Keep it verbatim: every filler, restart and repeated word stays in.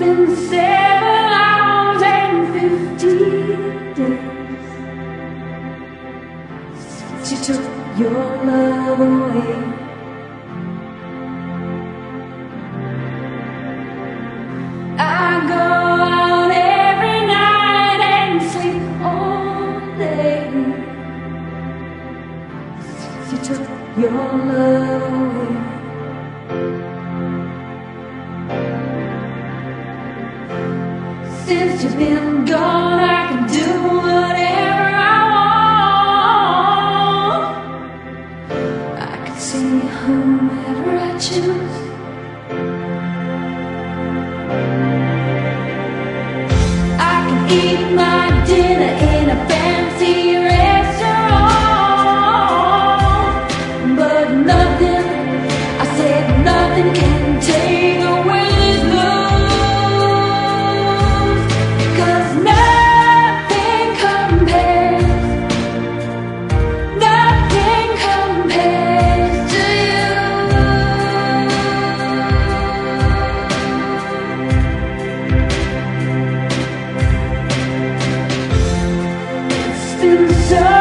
been seven hours and fifty days since you took your love away. I go out every night and sleep all day since you took your love away. Since you've been gone, I can do whatever I want. I can see whomever I choose. I can eat my dinner in a fancy restaurant, but nothing, I said nothing can take away this blues. 'Cause nothing compares, nothing compares to you. It's been so